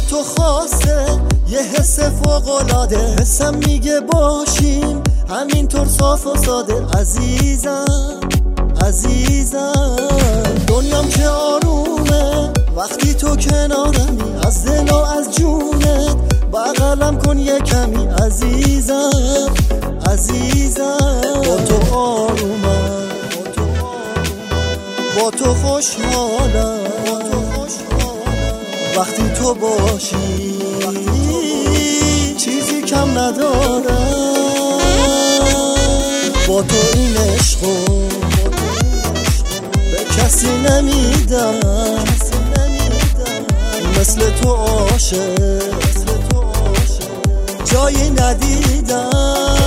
تو خاصه یه حس فوق‌العاده، حسم میگه باشیم همینطور صاف و ساده. عزیزم عزیزم دنیام که آرومه وقتی تو کنارمی، از دل و از جونت بغلم کن یه کمی. عزیزم عزیزم با تو آرومم، با تو خوشحالم وقتی تو باشی، چیزی کم ندارم. با تو این عشقو به کسی نمیدم، مثل تو عاشق جایی ندیدم.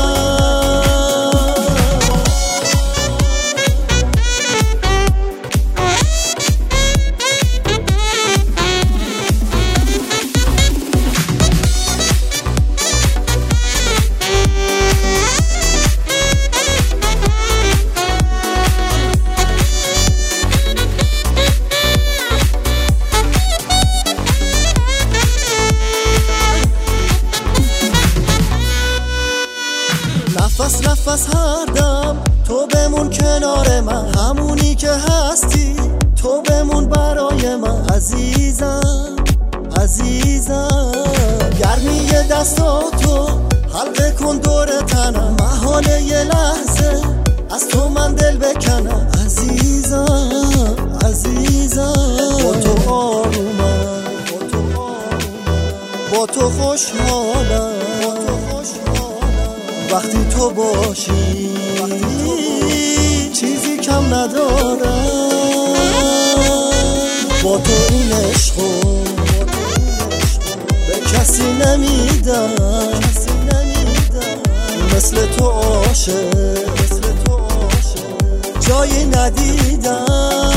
نفس نفس هر دم تو بمون کنار من، همونی که هستی تو بمون برای من. عزیزم عزیزم گرمی دستاتو حلقه کن دور تنم، محاله یه لحظه از تو من دل بکنم. عزیزم عزیزم با تو آرومم، با تو خوشحالم وقتی تو باشی، چیزی کم ندارم. با تو این عشقو به کسی نمیدم، مثل تو عاشق جایی ندیدم.